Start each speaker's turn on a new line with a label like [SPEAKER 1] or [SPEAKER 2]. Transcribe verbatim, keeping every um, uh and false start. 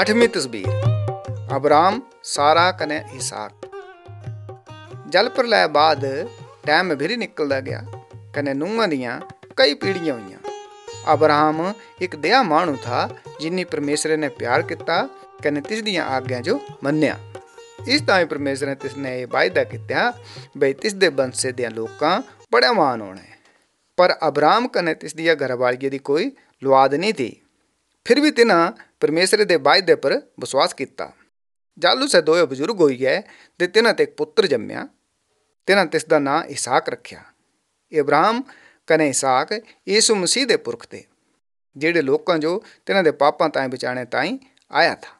[SPEAKER 1] अठवीं तस्वीर अब्राम सारा कने इसहाक। जल प्रलय बाद टाइम फिर निकलता गया कने नूहां दियां कई पीढ़ियां हुई। अब्राहम एक दया मानू था जिन्नी परमेश्वर ने प्यार किया कने तिस दियां आग्या जो मन्निया। इस ताई परमेश्वर ने तिसने यह वायदा किया बई तिस दे वंश दे लोकां बड़ा मान होना है। पर अब्राहम कने तिस दिया घरवाली दी कोई लुआद नहीं थी। फिर भी तिन्हां परमेश्वर दे वायदे पर विश्वास किया। जालू से दोए बजुर्ग हो गए ते तिन्हां ते एक पुत्र जम्मिया। तिन्हां तिसदा नां इसहाक रखिया। अब्राहम कने इसहाक यीशु मसीह दे पुरख थे, जेड़े लोकां जो तिन्हां दे पापां ताईं बचाने ताईं आया था।